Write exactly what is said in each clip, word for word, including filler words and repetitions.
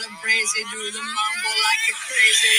wild and crazy, do the mambo like you're crazy.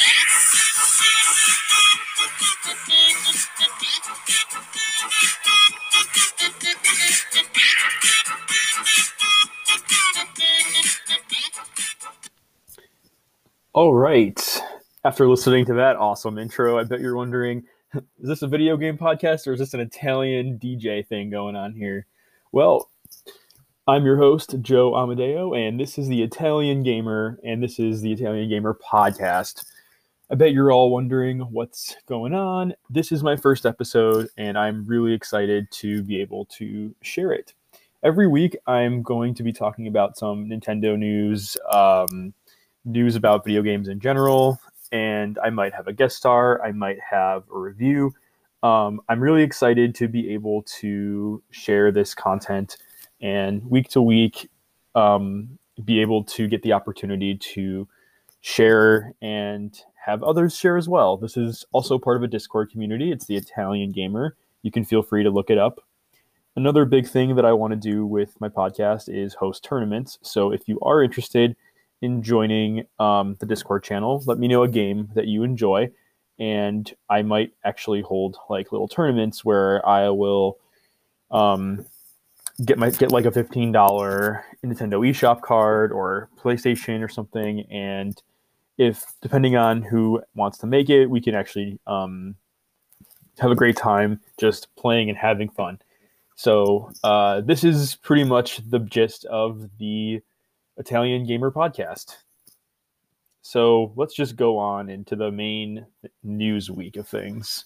All right. After listening to that awesome intro, I bet you're wondering, is this a video game podcast or is this an Italian D J thing going on here? Well, I'm your host, Joe Amadeo, and this is the Italian Gamer, and this is the Italian Gamer podcast. I bet you're all wondering what's going on. This is my first episode, and I'm really excited to be able to share it. Every week, I'm going to be talking about some Nintendo news, um, news about video games in general, and I might have a guest star, I might have a review. Um, I'm really excited to be able to share this content and week to week um, be able to get the opportunity to share and have others share as well. This is also part of a Discord community. It's the Italian Gamer. You can feel free to look it up. Another big thing that I want to do with my podcast is host tournaments. So if you are interested in joining um, the Discord channel, let me know a game that you enjoy, and I might actually hold like little tournaments where I will um, get my get like a fifteen dollars Nintendo eShop card or PlayStation or something, and if depending on who wants to make it, we can actually um, have a great time just playing and having fun. So uh, this is pretty much the gist of the Italian Gamer podcast. So let's just go on into the main news week of things.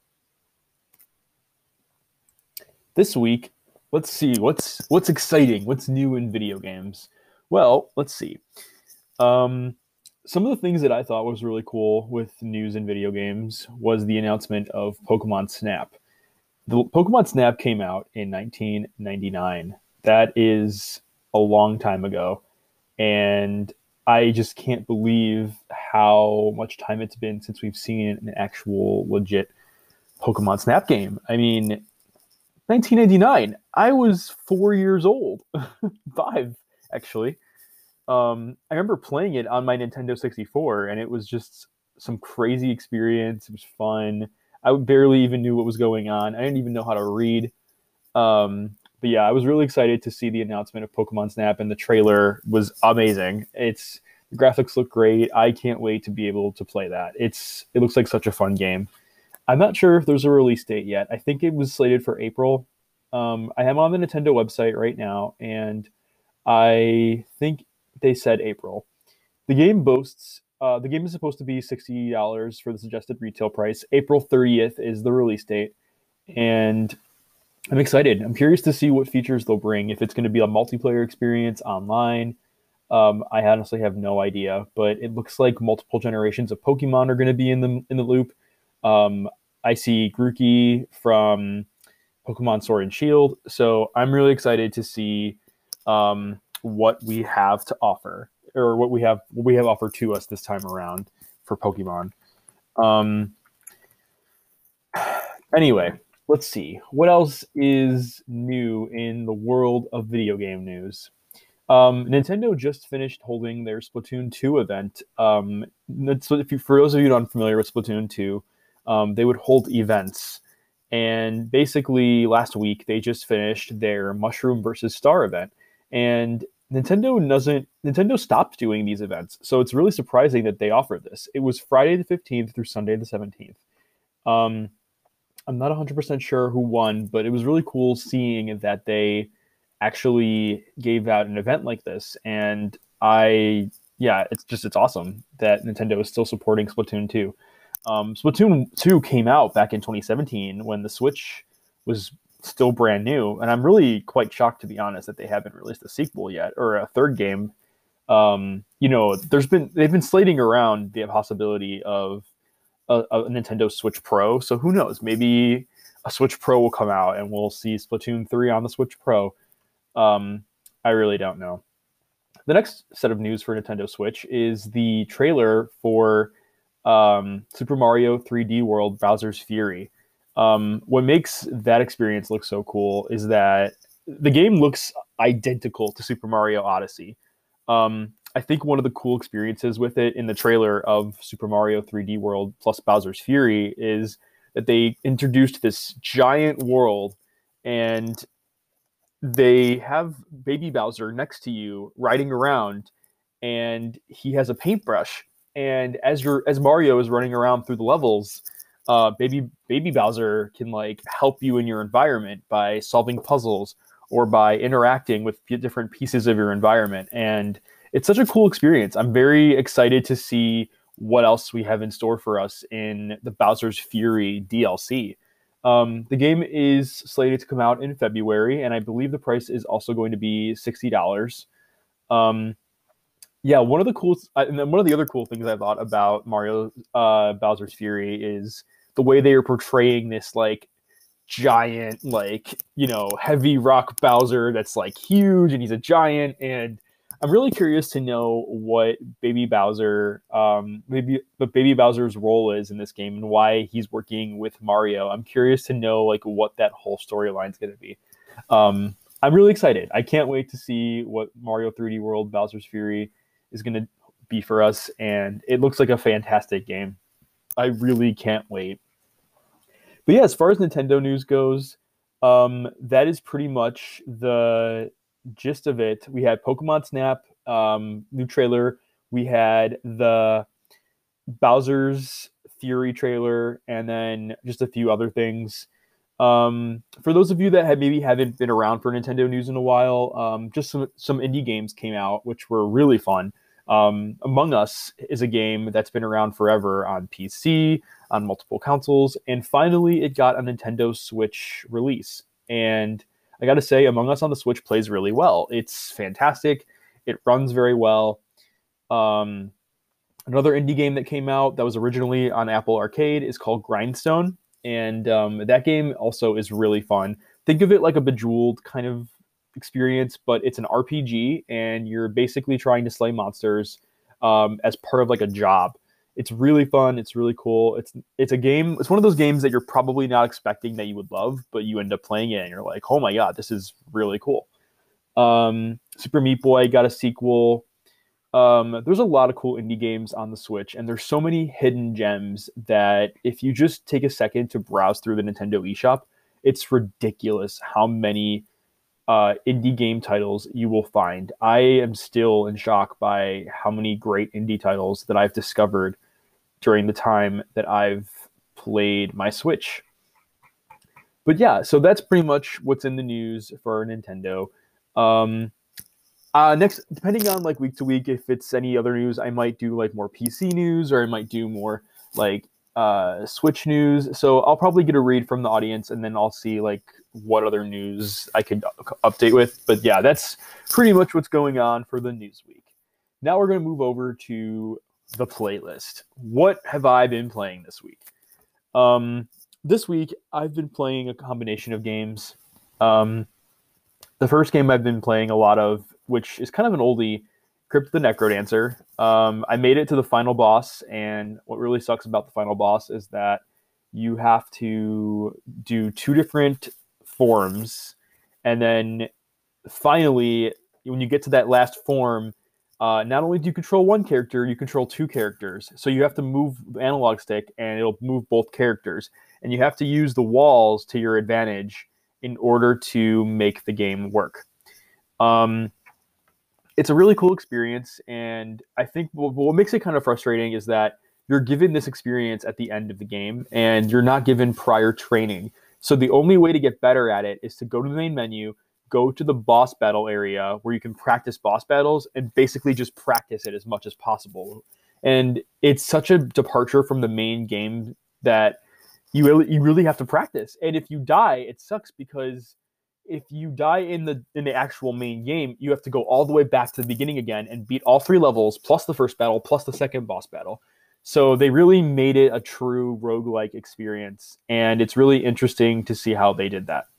This week, let's see what's what's exciting, what's new in video games. Well, let's see. Um, some of the things that I thought was really cool with news in video games was the announcement of Pokemon Snap. The Pokemon Snap came out in nineteen ninety-nine. That is a long time ago. And I just can't believe how much time it's been since we've seen an actual legit Pokemon Snap game. I mean, nineteen ninety-nine, I was four years old. Five, actually. Um, I remember playing it on my Nintendo sixty-four, and it was just some crazy experience. It was fun. I barely even knew what was going on. I didn't even know how to read. Um, But yeah, I was really excited to see the announcement of Pokemon Snap, and the trailer was amazing. It's the graphics look great. I can't wait to be able to play that. It's it looks like such a fun game. I'm not sure if there's a release date yet. I think it was slated for April. Um, I am on the Nintendo website right now, and I think they said April. The game boasts uh, the game is supposed to be sixty dollars for the suggested retail price. April thirtieth is the release date, and I'm excited. I'm curious to see what features they'll bring. If it's going to be a multiplayer experience online, um, I honestly have no idea. But it looks like multiple generations of Pokemon are going to be in the in the loop. Um, I see Grookey from Pokemon Sword and Shield, so I'm really excited to see um, what we have to offer, or what we have what we have offered to us this time around for Pokemon. Um, anyway. Let's see. What else is new in the world of video game news? Um, Nintendo just finished holding their Splatoon two event. Um, so if you, for those of you not familiar with Splatoon two, um, they would hold events. And basically, last week, they just finished their Mushroom versus Star event. And Nintendo doesn't. Nintendo stopped doing these events. So it's really surprising that they offered this. It was Friday the fifteenth through Sunday the seventeenth. Um, I'm not one hundred percent sure who won, but it was really cool seeing that they actually gave out an event like this. And I, yeah, it's just, it's awesome that Nintendo is still supporting Splatoon two. Um, Splatoon two came out back in twenty seventeen when the Switch was still brand new. And I'm really quite shocked, to be honest, that they haven't released a sequel yet or a third game. Um, you know, there's been, they've been slating around the possibility of A, a Nintendo Switch Pro, so who knows? Maybe a Switch Pro will come out and we'll see Splatoon three on the Switch Pro. Um, I really don't know. The next set of news for Nintendo Switch is the trailer for um, Super Mario three D World Bowser's Fury. Um, what makes that experience look so cool is that the game looks identical to Super Mario Odyssey. Um, I think one of the cool experiences with it in the trailer of Super Mario three D World plus Bowser's Fury is that they introduced this giant world, and they have baby Bowser next to you riding around, and he has a paintbrush. And as you're as Mario is running around through the levels, uh, baby baby Bowser can like help you in your environment by solving puzzles or by interacting with different pieces of your environment. And it's such a cool experience. I'm very excited to see what else we have in store for us in the Bowser's Fury D L C. Um, the game is slated to come out in February, and I believe the price is also going to be sixty dollars. Um, yeah, one of the cool, and then one of the other cool things I thought about Mario uh, Bowser's Fury is the way they are portraying this like giant, like, you know, heavy rock Bowser that's like huge, and he's a giant. And I'm really curious to know what Baby Bowser, um, maybe, but Baby Bowser's role is in this game and why he's working with Mario. I'm curious to know like what that whole storyline is going to be. Um, I'm really excited. I can't wait to see what Mario three D World Bowser's Fury is going to be for us, and it looks like a fantastic game. I really can't wait. But yeah, as far as Nintendo news goes, um, that is pretty much the gist of it. We had Pokemon Snap, um, new trailer. We had the Bowser's Fury trailer, and then just a few other things. Um, for those of you that have maybe haven't been around for Nintendo news in a while, um, just some, some indie games came out, which were really fun. Um, Among Us is a game that's been around forever on P C, on multiple consoles, and finally it got a Nintendo Switch release. And I gotta say, Among Us on the Switch plays really well. It's fantastic. It runs very well. Um, another indie game that came out that was originally on Apple Arcade is called Grindstone. And um, that game also is really fun. Think of it like a Bejeweled kind of experience, but it's an R P G, and you're basically trying to slay monsters um, as part of like a job. It's really fun. It's really cool. It's it's a game. It's one of those games that you're probably not expecting that you would love, but you end up playing it, and you're like, oh my god, this is really cool. Um, Super Meat Boy got a sequel. Um, there's a lot of cool indie games on the Switch, and there's so many hidden gems that if you just take a second to browse through the Nintendo eShop, it's ridiculous how many uh, indie game titles you will find. I am still in shock by how many great indie titles that I've discovered during the time that I've played my Switch. But yeah, so that's pretty much what's in the news for Nintendo. Um, Uh, next, depending on like week to week, if it's any other news, I might do like more P C news, or I might do more like uh, Switch news. So I'll probably get a read from the audience, and then I'll see like what other news I could update with. But yeah, that's pretty much what's going on for the news week. Now we're going to move over to the playlist. What have I been playing this week? Um, this week, I've been playing a combination of games. Um, the first game I've been playing a lot of, which is kind of an oldie, Crypt the Necrodancer. Um, I made it to the final boss, and what really sucks about the final boss is that you have to do two different forms, and then finally, when you get to that last form, uh, not only do you control one character, you control two characters. So you have to move the analog stick, and it'll move both characters, and you have to use the walls to your advantage in order to make the game work. Um, it's a really cool experience, and I think what, what makes it kind of frustrating is that you're given this experience at the end of the game, and you're not given prior training. So the only way to get better at it is to go to the main menu, go to the boss battle area where you can practice boss battles, and basically just practice it as much as possible. And it's such a departure from the main game that you really, you really have to practice. And if you die, it sucks, because if you die in the in the actual main game, you have to go all the way back to the beginning again and beat all three levels, plus the first battle, plus the second boss battle. So they really made it a true roguelike experience, and it's really interesting to see how they did that.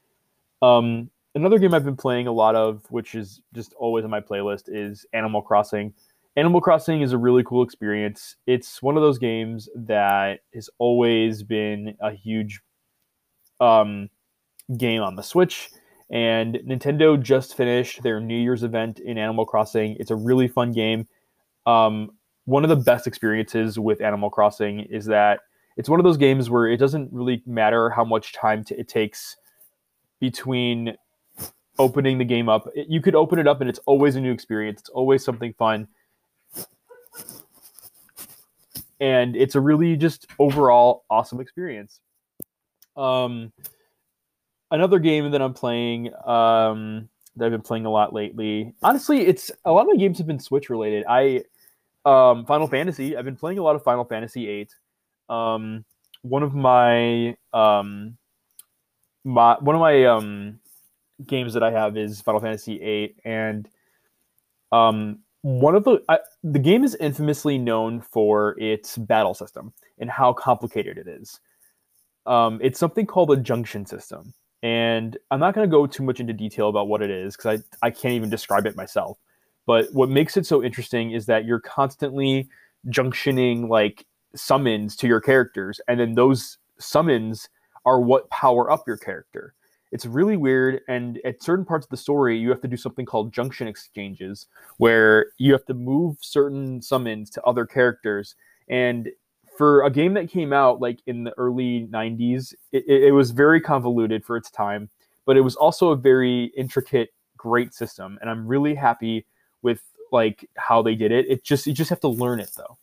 Um, another game I've been playing a lot of, which is just always on my playlist, is Animal Crossing. Animal Crossing is a really cool experience. It's one of those games that has always been a huge um, game on the Switch, And Nintendo just finished their New Year's event in Animal Crossing. It's a really fun game. Um, one of the best experiences with Animal Crossing is that it's one of those games where it doesn't really matter how much time t- it takes between opening the game up. It, you could open it up and it's always a new experience. It's always something fun. And it's a really just overall awesome experience. Um, another game that I'm playing, um, that I've been playing a lot lately. Honestly, it's a lot of my games have been Switch related. I um, Final Fantasy. I've been playing a lot of Final Fantasy eight. Um, one of my um, my one of my um, games that I have is Final Fantasy eight, and um, one of the I, the game is infamously known for its battle system and how complicated it is. Um, it's something called a junction system, and I'm not going to go too much into detail about what it is because I I can't even describe it myself. But what makes it so interesting is that you're constantly junctioning like summons to your characters, and then those summons are what power up your character. It's really weird, and at certain parts of the story, you have to do something called junction exchanges, where you have to move certain summons to other characters. And for a game that came out like in the early nineties, it, it was very convoluted for its time, but it was also a very intricate, great system, and I'm really happy with like how they did it. It just you just have to learn it though.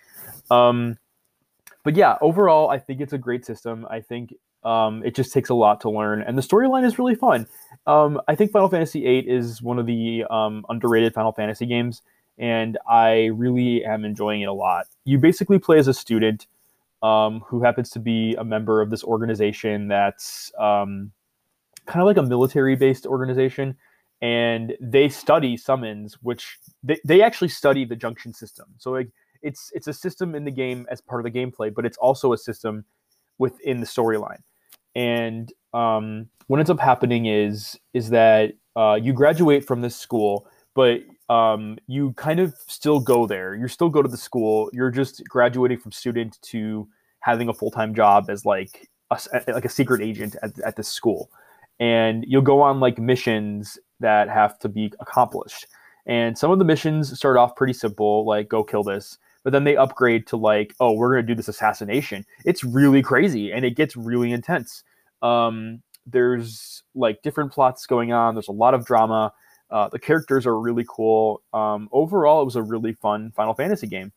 Um, but yeah, overall, I think it's a great system. I think um, it just takes a lot to learn, and the storyline is really fun. Um, I think Final Fantasy eight is one of the um, underrated Final Fantasy games, and I really am enjoying it a lot. You basically play as a student um, who happens to be a member of this organization that's um, kind of like a military-based organization, and they study summons, which they, they actually study the junction system. So like it's it's a system in the game as part of the gameplay, but it's also a system within the storyline. And um, what ends up happening is is that uh, you graduate from this school, but um, you kind of still go there. You still go to the school. You're just graduating from student to having a full time job as like a, like a secret agent at, at this school. And you'll go on like missions that have to be accomplished. And some of the missions start off pretty simple, like go kill this, but then they upgrade to like, oh, we're going to do this assassination. It's really crazy and it gets really intense. Um, there's like different plots going on. There's a lot of drama. Uh, the characters are really cool. Um, overall, it was a really fun Final Fantasy game.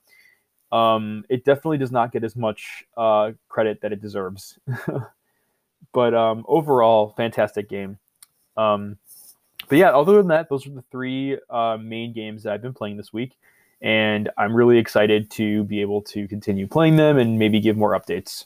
Um, it definitely does not get as much uh, credit that it deserves. But um, overall, fantastic game. Um, but yeah, other than that, those are the three uh, main games that I've been playing this week. And I'm really excited to be able to continue playing them and maybe give more updates.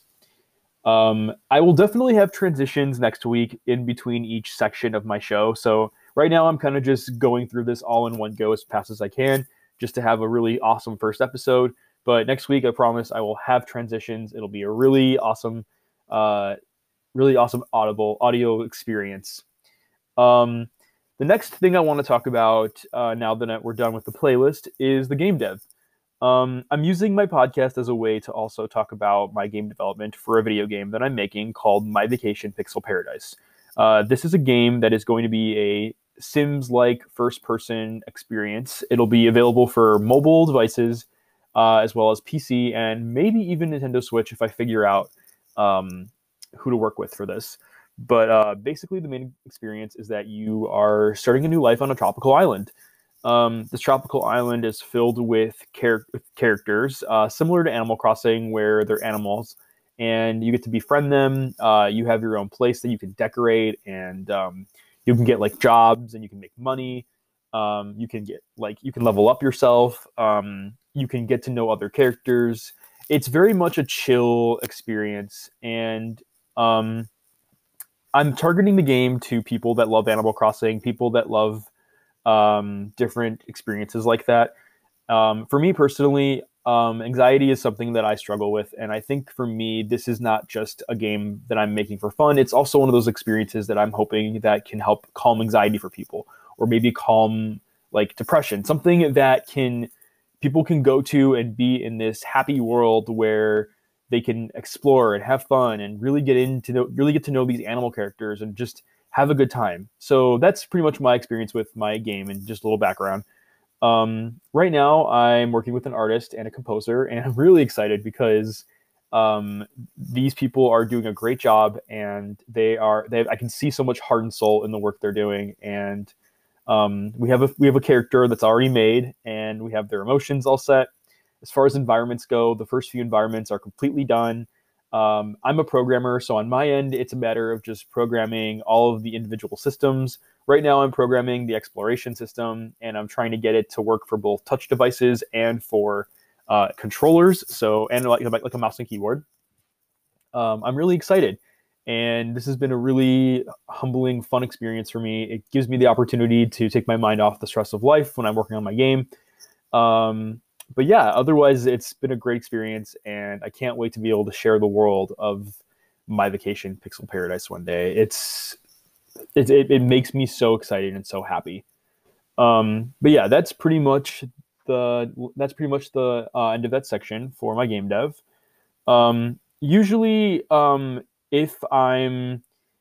Um, I will definitely have transitions next week in between each section of my show. So right now I'm kind of just going through this all in one go as fast as I can, just to have a really awesome first episode. But next week, I promise I will have transitions. It'll be a really awesome uh, really awesome audible audio experience. Um, the next thing I want to talk about uh, now that we're done with the playlist is the game dev. Um, I'm using my podcast as a way to also talk about my game development for a video game that I'm making called My Vacation Pixel Paradise. Uh, this is a game that is going to be a Sims-like first-person experience. It'll be available for mobile devices uh, as well as P C and maybe even Nintendo Switch if I figure out um, who to work with for this. But uh, basically the main experience is that you are starting a new life on a tropical island. Um, this tropical island is filled with, char- with characters uh, similar to Animal Crossing, where they're animals, and you get to befriend them. Uh, you have your own place that you can decorate, and um, you can get like jobs, and you can make money. Um, you can get like you can level up yourself. Um, you can get to know other characters. It's very much a chill experience, and um, I'm targeting the game to people that love Animal Crossing, people that love um, different experiences like that. Um, for me personally, um, anxiety is something that I struggle with, and I think for me, this is not just a game that I'm making for fun. It's also one of those experiences that I'm hoping that can help calm anxiety for people, or maybe calm like depression, something that can people can go to and be in this happy world where they can explore and have fun and really get into know, really get to know these animal characters and just have a good time. So that's pretty much my experience with my game, and just a little background. Um, right now, I'm working with an artist and a composer, and I'm really excited because um, these people are doing a great job, and they are they have, I can see so much heart and soul in the work they're doing, and um, we have a we have a character that's already made, and we have their emotions all set. As far as environments go, the first few environments are completely done. Um, I'm a programmer, so on my end, it's a matter of just programming all of the individual systems. Right now, I'm programming the exploration system, and I'm trying to get it to work for both touch devices and for uh, controllers. So, and like, like a mouse and keyboard. Um, I'm really excited, and this has been a really humbling, fun experience for me. It gives me the opportunity to take my mind off the stress of life when I'm working on my game. Um, but yeah, otherwise it's been a great experience, and I can't wait to be able to share the world of my vacation Pixel Paradise one day. It's it, it, it makes me so excited and so happy. Um, but yeah, that's pretty much the that's pretty much the uh, end of that section for my game dev. Um, usually, um, if I'm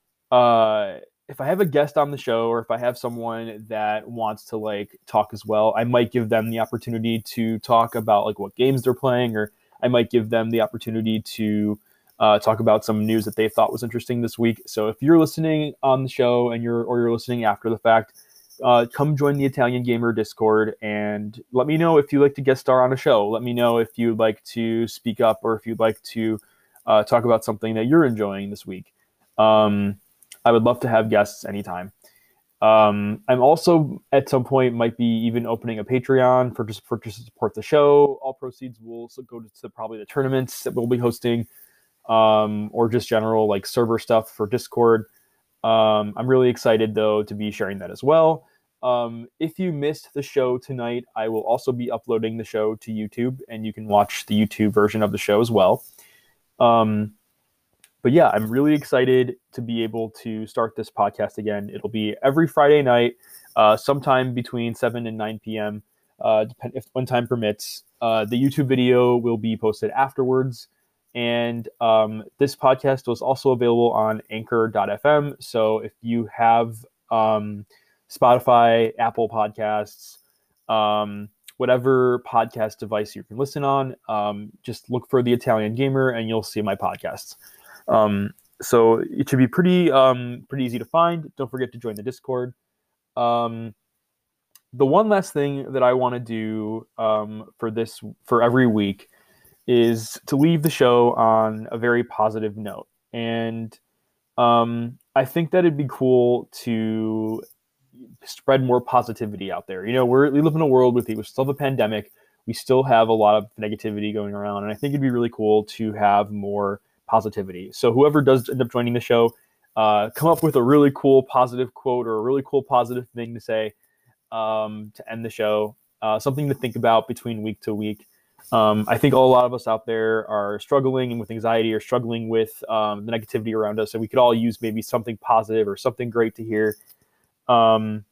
uh, if I have a guest on the show, or if I have someone that wants to like talk as well, I might give them the opportunity to talk about like what games they're playing, or I might give them the opportunity to uh, talk about some news that they thought was interesting this week. So if you're listening on the show and you're or you're listening after the fact, uh, come join the Italian Gamer Discord and let me know if you'd like to guest star on a show. Let me know if you'd like to speak up, or if you'd like to uh, talk about something that you're enjoying this week. Um, I would love to have guests anytime. Um, I'm also at some point might be even opening a Patreon for just for just to support the show. All proceeds will also go to, to probably the tournaments that we'll be hosting, um, or just general like server stuff for Discord. Um, I'm really excited though to be sharing that as well. Um, if you missed the show tonight, I will also be uploading the show to YouTube, and you can watch the YouTube version of the show as well. Um, But yeah, I'm really excited to be able to start this podcast again. It'll be every Friday night, uh, sometime between seven and nine p.m., uh, depend if when time permits. Uh, the YouTube video will be posted afterwards. And um, this podcast was also available on anchor dot f m. So if you have um, Spotify, Apple Podcasts, um, whatever podcast device you can listen on, um, just look for The Italian Gamer and you'll see my podcasts. Um, so it should be pretty, um, pretty easy to find. Don't forget to join the Discord. Um, the one last thing that I want to do, um, for this, for every week is to leave the show on a very positive note. And, um, I think that it'd be cool to spread more positivity out there. You know, we're, we live in a world with, we still have a pandemic. We still have a lot of negativity going around. And I think it'd be really cool to have more positivity. So whoever does end up joining the show, uh, come up with a really cool positive quote or a really cool positive thing to say um, to end the show. Uh, something to think about between week to week. Um, I think a lot of us out there are struggling with anxiety or struggling with um, the negativity around us, and we could all use maybe something positive or something great to hear. Um,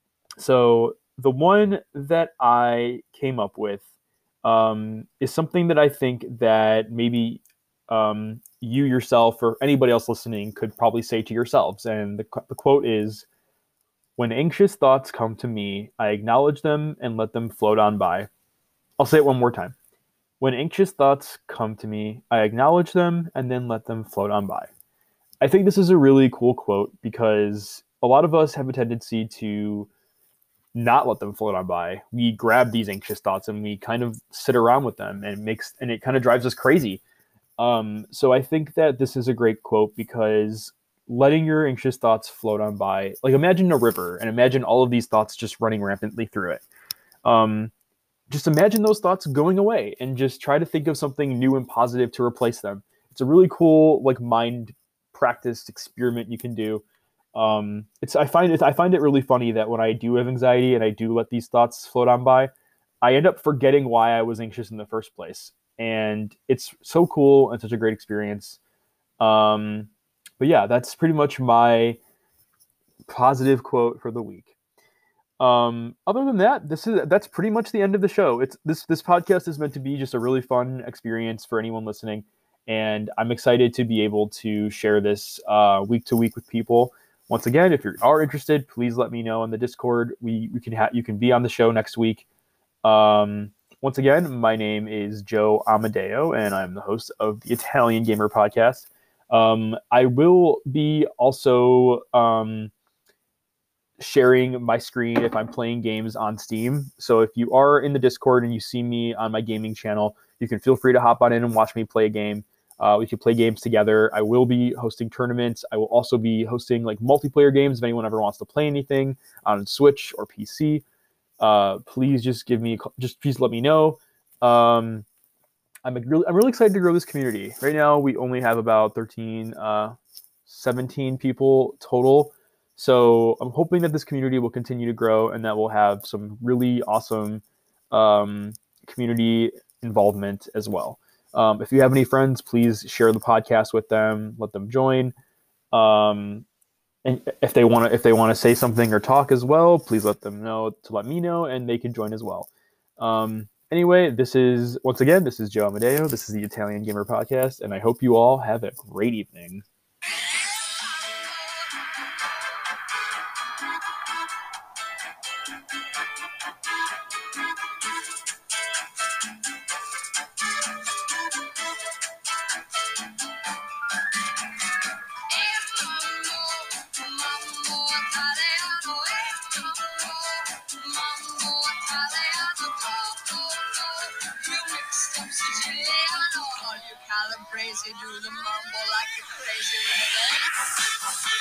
so the one that I came up with um, is something that I think that maybe Um, you yourself or anybody else listening could probably say to yourselves. And the, the quote is, "When anxious thoughts come to me, I acknowledge them and let them float on by." I'll say it one more time. "When anxious thoughts come to me, I acknowledge them and then let them float on by." I think this is a really cool quote because a lot of us have a tendency to not let them float on by. We grab these anxious thoughts and we kind of sit around with them, and it makes, and it kind of drives us crazy. Um, so I think that this is a great quote because letting your anxious thoughts float on by, like imagine a river and imagine all of these thoughts just running rampantly through it. Um, just imagine those thoughts going away and just try to think of something new and positive to replace them. It's a really cool, like mind practice experiment you can do. Um, it's, I find it, I find it really funny that when I do have anxiety and I do let these thoughts float on by, I end up forgetting why I was anxious in the first place. And it's so cool and such a great experience. Um, but yeah, that's pretty much my positive quote for the week. Um, other than that, this is that's pretty much the end of the show. It's this this podcast is meant to be just a really fun experience for anyone listening, and I'm excited to be able to share this uh, week to week with people. once again, if you are interested, please let me know on the Discord. We we can ha- you can be on the show next week. Um, once again, my name is Joe Amadeo, and I'm the host of the Italian Gamer Podcast. Um, I will be also um, sharing my screen if I'm playing games on Steam. So if you are in the Discord and you see me on my gaming channel, you can feel free to hop on in and watch me play a game. Uh, we can play games together. I will be hosting tournaments. I will also be hosting like multiplayer games if anyone ever wants to play anything on Switch or P C. Uh, please just give me, just please let me know. Um, I'm really, I'm really excited to grow this community. Right now, we only have about thirteen, uh, seventeen people total. So I'm hoping that this community will continue to grow and that we'll have some really awesome um, community involvement as well. Um, if you have any friends, please share the podcast with them. Let them join. Um, and if they want to, if they want to say something or talk as well, please let them know to let me know, and they can join as well. Um, anyway, this is once again, this is Joe Amadeo. This is the Italian Gamer Podcast, and I hope you all have a great evening. Calabrese, do the mumble like a crazy woman.